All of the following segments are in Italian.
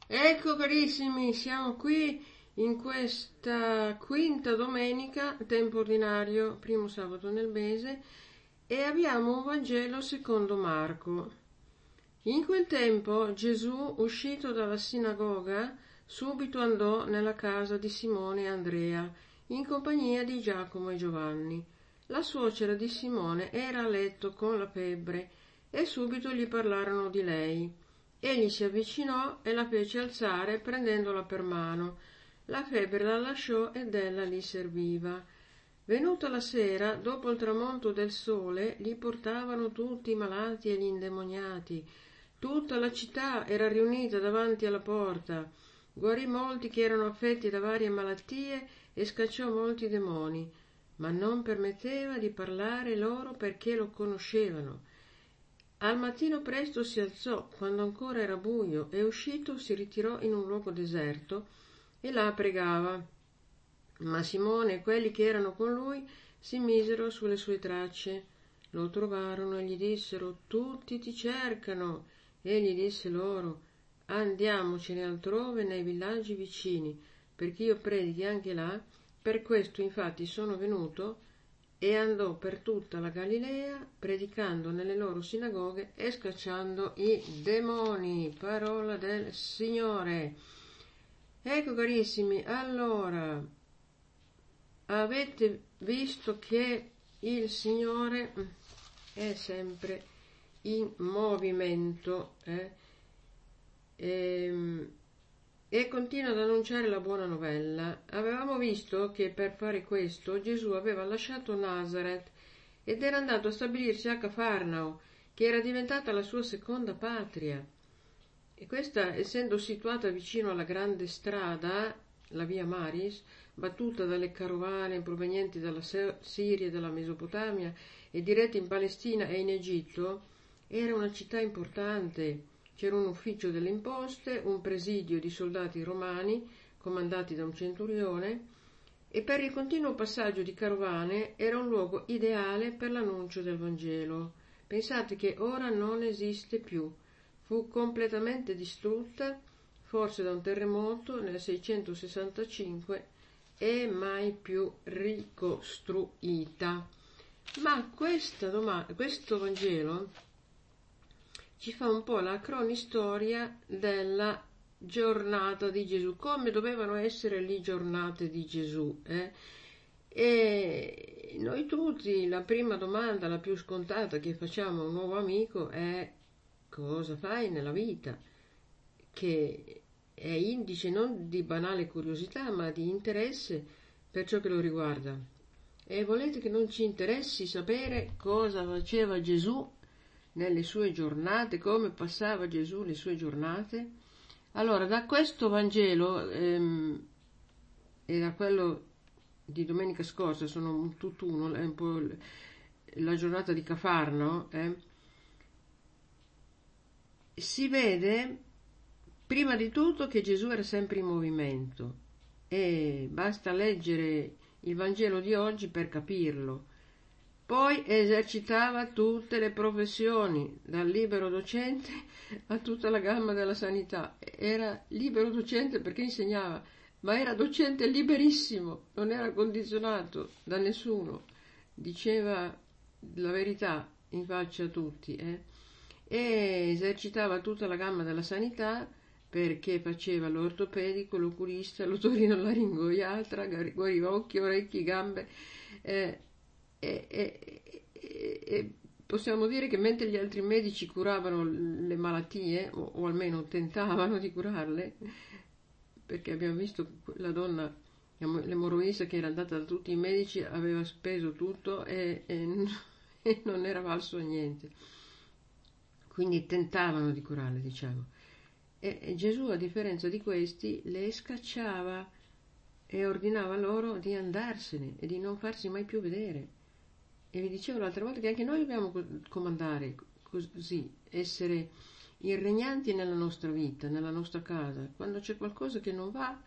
Ecco carissimi, siamo qui in questa quinta domenica, tempo ordinario, primo sabato nel mese, e abbiamo un Vangelo secondo Marco. In quel tempo Gesù, uscito dalla sinagoga, subito andò nella casa di Simone e Andrea, in compagnia di Giacomo e Giovanni. La suocera di Simone era a letto con la febbre e subito gli parlarono di lei. Egli si avvicinò e la fece alzare prendendola per mano. La febbre la lasciò ed ella li serviva. Venuta la sera, dopo il tramonto del sole, li portavano tutti i malati e gli indemoniati. Tutta la città era riunita davanti alla porta. Guarì molti che erano affetti da varie malattie e scacciò molti demoni, ma non permetteva di parlare loro perché lo conoscevano. Al mattino presto si alzò, quando ancora era buio, e uscito si ritirò in un luogo deserto e là pregava. Ma Simone e quelli che erano con lui si misero sulle sue tracce. Lo trovarono e gli dissero: Tutti ti cercano. Egli disse loro: Andiamocene altrove nei villaggi vicini, perché io predichi anche là. Per questo infatti sono venuto. E andò per tutta la Galilea, predicando nelle loro sinagoghe e scacciando i demoni. Parola del Signore. Ecco carissimi, allora avete visto che il Signore è sempre in movimento e, e continua ad annunciare la buona novella. Avevamo visto che per fare questo Gesù aveva lasciato Nazareth ed era andato a stabilirsi a Cafarnao, che era diventata la sua seconda patria. E questa, essendo situata vicino alla grande strada, la via Maris, battuta dalle carovane provenienti dalla Siria e dalla Mesopotamia e dirette in Palestina e in Egitto, era una città importante. C'era un ufficio delle imposte, un presidio di soldati romani comandati da un centurione e per il continuo passaggio di carovane era un luogo ideale per l'annuncio del Vangelo. Pensate che ora non esiste più. Fu completamente distrutta, forse da un terremoto nel 665, e mai più ricostruita. Ma questo Vangelo ci fa un po' la cronistoria della giornata di Gesù, come dovevano essere le giornate di Gesù. E noi tutti, la prima domanda, la più scontata che facciamo a un nuovo amico è: cosa fai nella vita? Che è indice non di banale curiosità, ma di interesse per ciò che lo riguarda. E volete che non ci interessi sapere cosa faceva Gesù nelle sue giornate, come passava Gesù le sue giornate? Allora, da questo Vangelo e da quello di domenica scorsa, sono un tutt'uno, è un po' la giornata di Cafarno, si vede prima di tutto che Gesù era sempre in movimento e basta leggere il Vangelo di oggi per capirlo. Poi esercitava tutte le professioni, dal libero docente a tutta la gamma della sanità. Era libero docente perché insegnava, ma era docente liberissimo, non era condizionato da nessuno, diceva la verità in faccia a tutti. E esercitava tutta la gamma della sanità perché faceva l'ortopedico, l'oculista, l'otorinolaringoiatra, guariva occhi, orecchi, gambe. Eh, e possiamo dire che mentre gli altri medici curavano le malattie, o almeno tentavano di curarle, perché abbiamo visto la donna, l'emorroisa, che era andata da tutti i medici, aveva speso tutto e non era valso a niente. Quindi tentavano di curarle, diciamo. E Gesù, a differenza di questi, le scacciava e ordinava loro di andarsene e di non farsi mai più vedere. E vi dicevo l'altra volta che anche noi dobbiamo comandare così, essere irregnanti nella nostra vita, nella nostra casa. Quando c'è qualcosa che non va,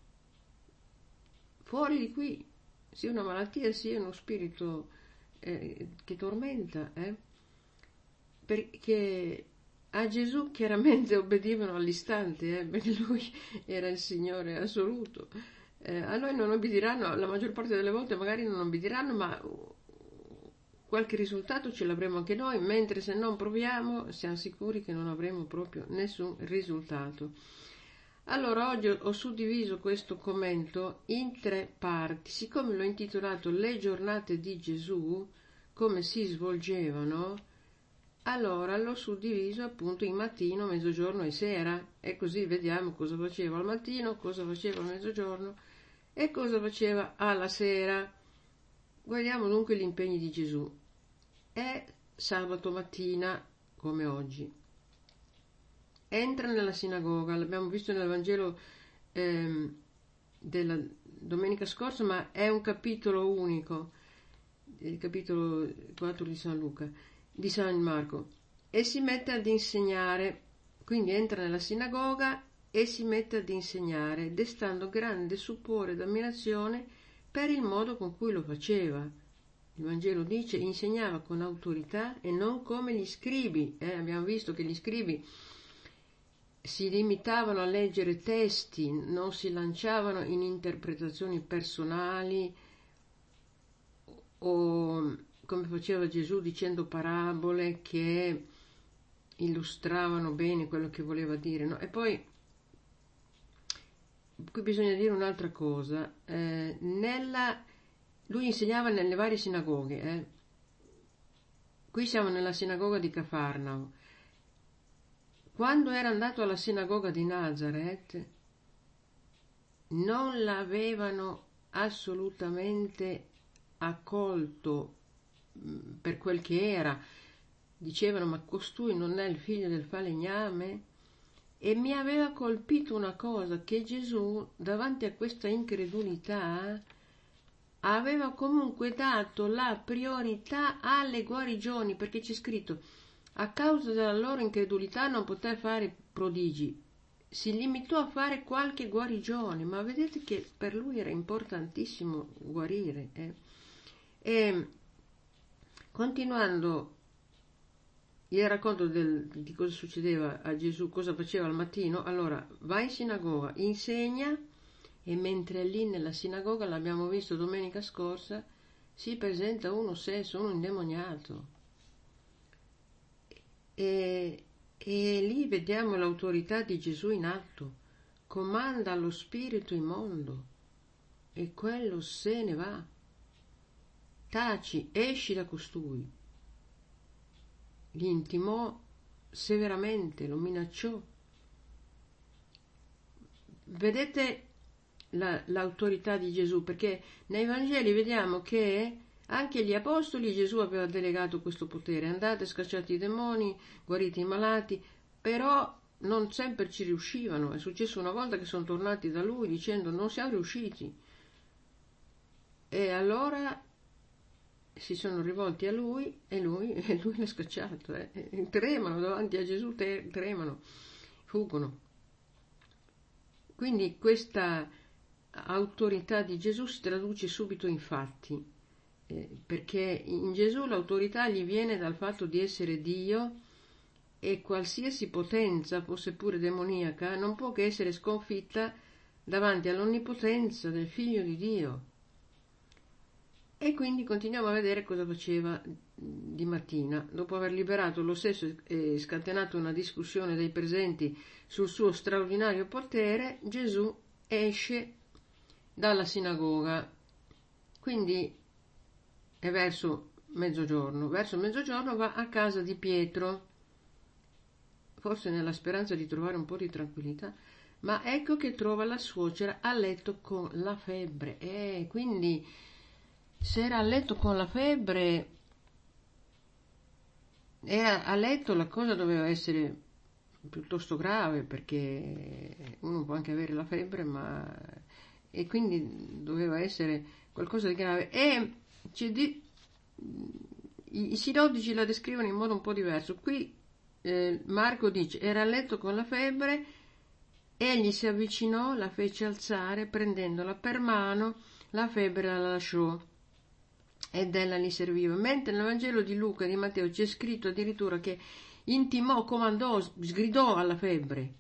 fuori di qui, sia una malattia sia uno spirito che tormenta, perché A Gesù chiaramente obbedivano all'istante, perché lui era il Signore assoluto. A noi non obbediranno, la maggior parte delle volte magari non obbediranno, ma qualche risultato ce l'avremo anche noi, mentre se non proviamo siamo sicuri che non avremo proprio nessun risultato. Allora oggi ho suddiviso questo commento in 3 parti, siccome l'ho intitolato Le giornate di Gesù, come si svolgevano, allora l'ho suddiviso appunto in mattino, mezzogiorno e sera, e così vediamo cosa faceva al mattino, cosa faceva al mezzogiorno e cosa faceva alla sera. Guardiamo dunque gli impegni di Gesù. È sabato mattina, come oggi. Entra nella sinagoga, l'abbiamo visto nel Vangelo della domenica scorsa, ma è un capitolo unico, il capitolo 4 di San Luca, di San Marco, e si mette ad insegnare. Quindi entra nella sinagoga e si mette ad insegnare, destando grande stupore ed ammirazione per il modo con cui lo faceva. Il Vangelo dice: insegnava con autorità e non come gli scribi. Abbiamo visto che gli scribi si limitavano a leggere testi, non si lanciavano in interpretazioni personali o come faceva Gesù dicendo parabole che illustravano bene quello che voleva dire, no? E poi qui bisogna dire un'altra cosa. Lui insegnava nelle varie sinagoghe. Qui siamo nella sinagoga di Cafarnao. Quando era andato alla sinagoga di Nazareth non l'avevano assolutamente accolto per quel che era. Dicevano: ma costui non è il figlio del falegname? E mi aveva colpito una cosa, che Gesù davanti a questa incredulità aveva comunque dato la priorità alle guarigioni, perché c'è scritto: a causa della loro incredulità non poté fare prodigi, si limitò a fare qualche guarigione, ma vedete che per lui era importantissimo guarire. E continuando il racconto di cosa succedeva a Gesù, cosa faceva al mattino, allora va in sinagoga, insegna, e mentre è lì nella sinagoga, l'abbiamo visto domenica scorsa, si presenta uno sesso, uno indemoniato. E lì vediamo l'autorità di Gesù in atto. Comanda allo spirito immondo e quello se ne va. Taci, esci da costui. Gli intimò severamente, lo minacciò. Vedete l'autorità di Gesù, perché nei Vangeli vediamo che anche agli apostoli Gesù aveva delegato questo potere: andate, scacciate i demoni, guarite i malati, però non sempre ci riuscivano. È successo una volta che sono tornati da lui dicendo: non siamo riusciti, e allora si sono rivolti a lui e lui l'ha scacciato. Tremano davanti a Gesù, tremano, fuggono. Quindi questa autorità di Gesù si traduce subito in fatti, perché in Gesù l'autorità gli viene dal fatto di essere Dio, e qualsiasi potenza, fosse pure demoniaca, non può che essere sconfitta davanti all'onnipotenza del Figlio di Dio. E quindi continuiamo a vedere cosa faceva di mattina. Dopo aver liberato lo stesso e scatenato una discussione dei presenti sul suo straordinario potere, Gesù esce dalla sinagoga. Quindi è verso mezzogiorno. Verso mezzogiorno va a casa di Pietro, forse nella speranza di trovare un po' di tranquillità, ma ecco che trova la suocera a letto con la febbre. Quindi se era a letto con la febbre, era a letto, la cosa doveva essere piuttosto grave, perché uno può anche avere la febbre, e quindi doveva essere qualcosa di grave. E i sinottici la descrivono in modo un po' diverso. Qui Marco dice: era a letto con la febbre, egli si avvicinò, la fece alzare, prendendola per mano, la febbre la lasciò ed ella gli serviva. Mentre nel Vangelo di Luca e di Matteo c'è scritto addirittura che intimò, comandò, sgridò alla febbre,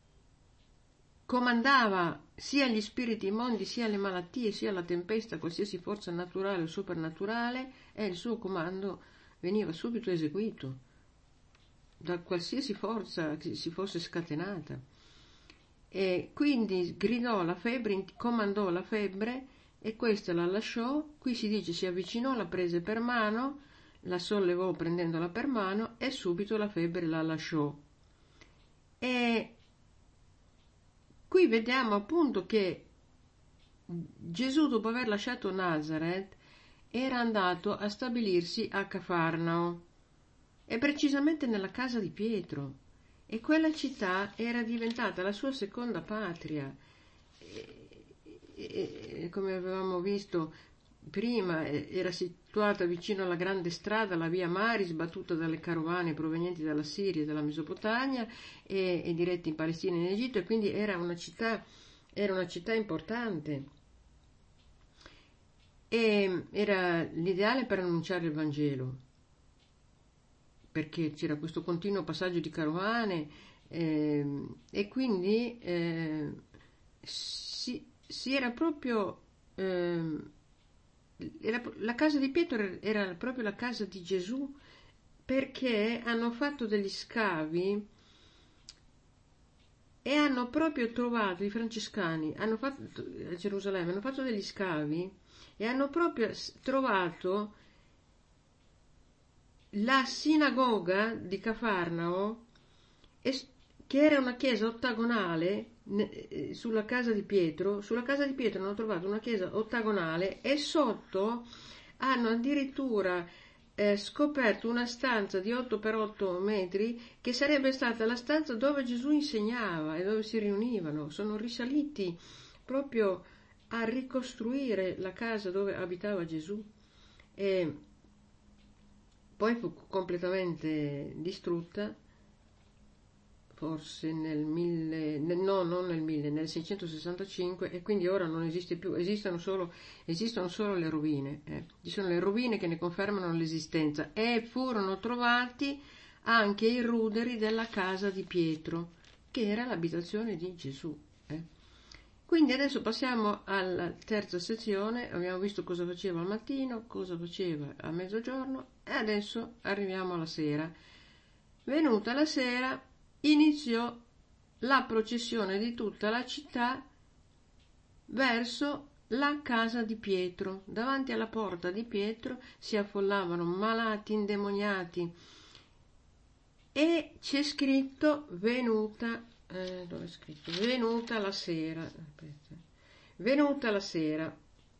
comandava sia gli spiriti immondi, sia le malattie, sia la tempesta, qualsiasi forza naturale o soprannaturale, e il suo comando veniva subito eseguito da qualsiasi forza che si fosse scatenata. E quindi gridò la febbre, comandò la febbre, e questa la lasciò. Qui si dice si avvicinò, la prese per mano, la sollevò prendendola per mano, e subito la febbre la lasciò. E qui vediamo appunto che Gesù, dopo aver lasciato Nazareth, era andato a stabilirsi a Cafarnao, e precisamente nella casa di Pietro, e quella città era diventata la sua seconda patria. E come avevamo visto prima, era situata vicino alla grande strada, la via Maris, battuta dalle carovane provenienti dalla Siria e dalla Mesopotamia e dirette in Palestina e in Egitto, e quindi era una città importante, e era l'ideale per annunciare il Vangelo, perché c'era questo continuo passaggio di carovane, e quindi si era proprio la casa di Pietro era proprio la casa di Gesù, perché hanno fatto degli scavi e hanno proprio trovato, i francescani hanno fatto, a Gerusalemme hanno fatto degli scavi e hanno proprio trovato la sinagoga di Cafarnao, che era una chiesa ottagonale. Sulla casa di Pietro hanno trovato una chiesa ottagonale, e sotto hanno addirittura scoperto una stanza di 8 per 8 metri che sarebbe stata la stanza dove Gesù insegnava e dove si riunivano. Sono risaliti proprio a ricostruire la casa dove abitava Gesù, e poi fu completamente distrutta, forse nel 665, e quindi ora non esiste più, esistono solo le rovine. Ci sono le rovine che ne confermano l'esistenza, e furono trovati anche i ruderi della casa di Pietro, che era l'abitazione di Gesù. Quindi adesso passiamo alla terza sezione. Abbiamo visto cosa faceva al mattino, cosa faceva a mezzogiorno, e adesso arriviamo alla sera. Venuta la sera, iniziò la processione di tutta la città verso la casa di Pietro. Davanti alla porta di Pietro si affollavano malati, indemoniati, e c'è scritto dove è scritto? Venuta la sera. Aspetta. Venuta la sera.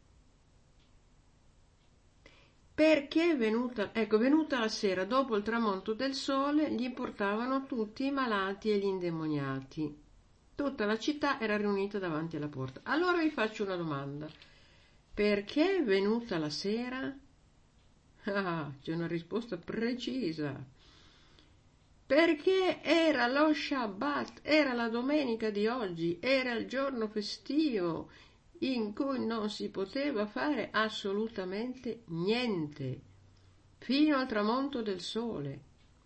Perché venuta la sera, dopo il tramonto del sole, gli portavano tutti i malati e gli indemoniati. Tutta la città era riunita davanti alla porta. Allora vi faccio una domanda. Perché venuta la sera? C'è una risposta precisa. Perché era lo Shabbat, era la domenica di oggi, era il giorno festivo in cui non si poteva fare assolutamente niente, fino al tramonto del sole.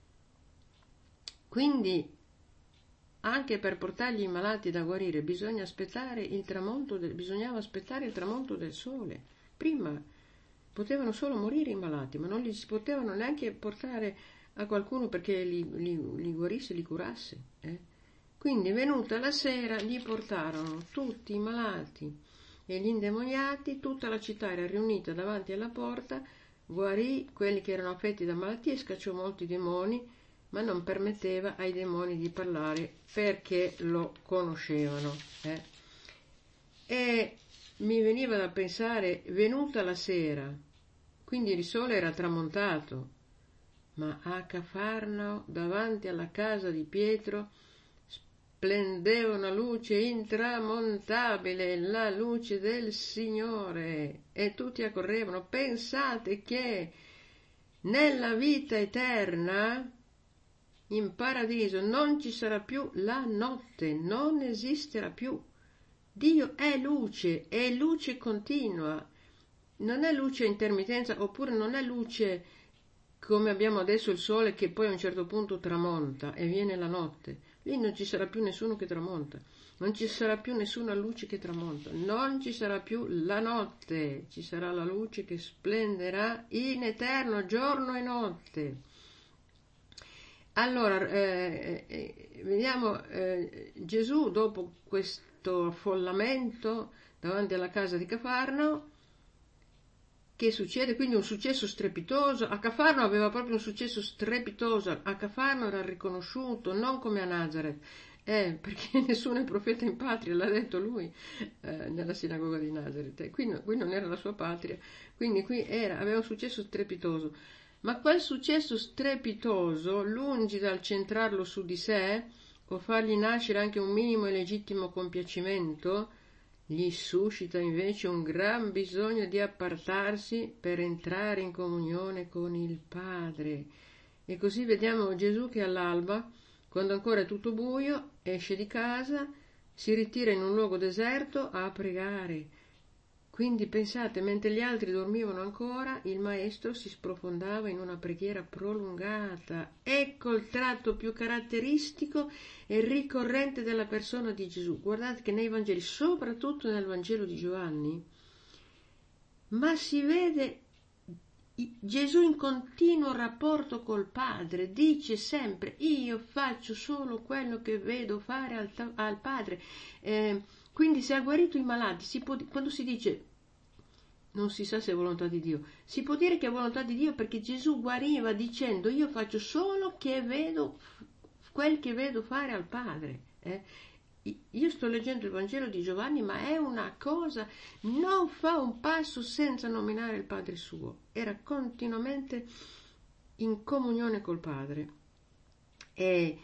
Quindi, anche per portargli i malati da guarire, bisognava aspettare il tramonto del sole. Prima potevano solo morire i malati, ma non li si potevano neanche portare a qualcuno perché li guarisse, li curasse. Quindi, venuta la sera, gli portarono tutti i malati e gli indemoniati. Tutta la città era riunita davanti alla porta, guarì quelli che erano affetti da malattie, scacciò molti demoni, ma non permetteva ai demoni di parlare perché lo conoscevano. E mi veniva da pensare, venuta la sera, quindi il sole era tramontato, ma a Cafarnao, davanti alla casa di Pietro, splendeva una luce intramontabile, la luce del Signore, e tutti accorrevano. Pensate che nella vita eterna, in paradiso, non ci sarà più la notte, non esisterà più. Dio è luce continua, non è luce a intermittenza, oppure non è luce come abbiamo adesso il sole che poi a un certo punto tramonta e viene la notte. Lì non ci sarà più nessuno che tramonta, non ci sarà più nessuna luce che tramonta, non ci sarà più la notte, ci sarà la luce che splenderà in eterno, giorno e notte. Allora, vediamo Gesù dopo questo affollamento davanti alla casa di Cafarnao. Che succede? Quindi un successo strepitoso. A Cafarno aveva proprio un successo strepitoso. A Cafarno era riconosciuto, non come a Nazareth, perché nessuno è profeta in patria, l'ha detto lui nella sinagoga di Nazareth. Qui non era la sua patria, quindi qui aveva un successo strepitoso. Ma quel successo strepitoso, lungi dal centrarlo su di sé o fargli nascere anche un minimo e legittimo compiacimento, gli suscita invece un gran bisogno di appartarsi per entrare in comunione con il Padre. E così vediamo Gesù che all'alba, quando ancora è tutto buio, esce di casa, si ritira in un luogo deserto a pregare. Quindi pensate, mentre gli altri dormivano ancora, il maestro si sprofondava in una preghiera prolungata. Ecco il tratto più caratteristico e ricorrente della persona di Gesù. Guardate che nei Vangeli, soprattutto nel Vangelo di Giovanni, ma si vede Gesù in continuo rapporto col Padre, dice sempre: io faccio solo quello che vedo fare al Padre. Quindi se ha guarito i malati, quando si dice non si sa se è volontà di Dio, si può dire che è volontà di Dio, perché Gesù guariva dicendo: io faccio solo quel che vedo fare al Padre. Io sto leggendo il Vangelo di Giovanni, ma è una cosa, non fa un passo senza nominare il Padre suo, era continuamente in comunione col Padre. E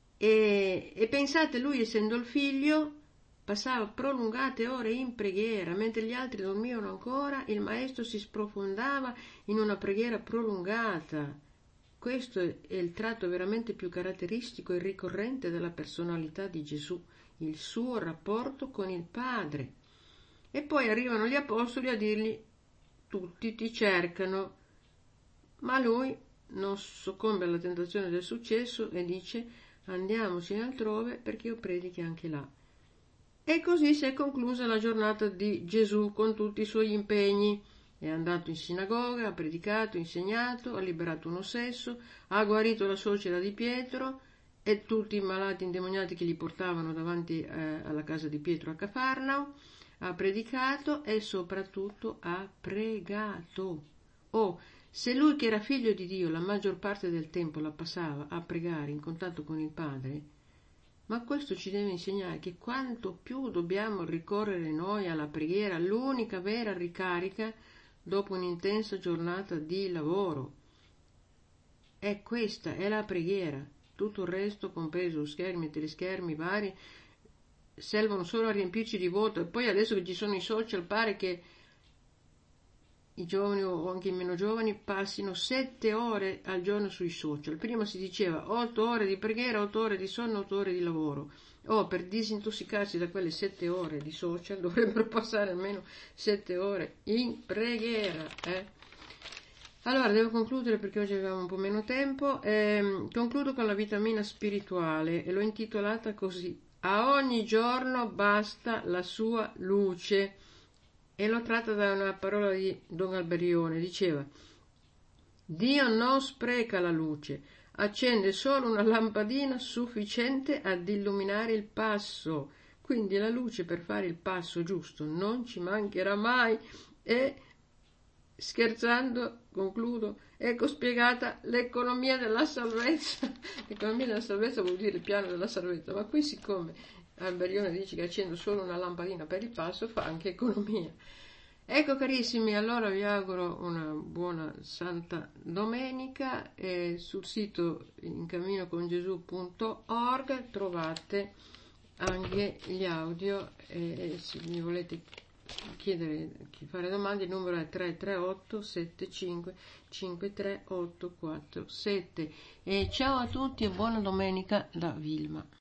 pensate, lui essendo il figlio passava prolungate ore in preghiera, mentre gli altri dormivano ancora, il maestro si sprofondava in una preghiera prolungata. Questo è il tratto veramente più caratteristico e ricorrente della personalità di Gesù, il suo rapporto con il Padre. E poi arrivano gli apostoli a dirgli: tutti ti cercano, ma lui non soccombe alla tentazione del successo e dice: andiamocene altrove perché io predichi anche là. E così si è conclusa la giornata di Gesù con tutti i suoi impegni. È andato in sinagoga, ha predicato, insegnato, ha liberato un ossesso, ha guarito la suocera di Pietro e tutti i malati indemoniati che gli portavano davanti alla casa di Pietro a Cafarnao, ha predicato e soprattutto ha pregato. Se lui che era figlio di Dio la maggior parte del tempo la passava a pregare in contatto con il Padre, ma questo ci deve insegnare che quanto più dobbiamo ricorrere noi alla preghiera, l'unica vera ricarica dopo un'intensa giornata di lavoro. È questa, è la preghiera. Tutto il resto, compreso schermi, teleschermi vari, servono solo a riempirci di vuoto. E poi adesso che ci sono i social, pare che i giovani o anche i meno giovani passino 7 ore al giorno sui social. Prima si diceva 8 ore di preghiera, 8 ore di sonno, 8 ore di lavoro. Per disintossicarsi da quelle 7 ore di social dovrebbero passare almeno 7 ore in preghiera. Allora, devo concludere perché oggi avevamo un po' meno tempo. Concludo con la vitamina spirituale e l'ho intitolata così: a ogni giorno basta la sua luce. E l'ho tratta da una parola di Don Alberione. Diceva: Dio non spreca la luce, accende solo una lampadina sufficiente ad illuminare il passo. Quindi la luce per fare il passo giusto non ci mancherà mai. E scherzando, concludo, ecco spiegata l'economia della salvezza. L'economia della salvezza vuol dire il piano della salvezza, ma qui siccome Alberione dice che accendo solo una lampadina per il passo, fa anche economia. Ecco carissimi, allora vi auguro una buona Santa Domenica e sul sito incamminocongesù.org trovate anche gli audio e se mi volete fare domande il numero è 338 75 53 847 e ciao a tutti e buona domenica da Vilma.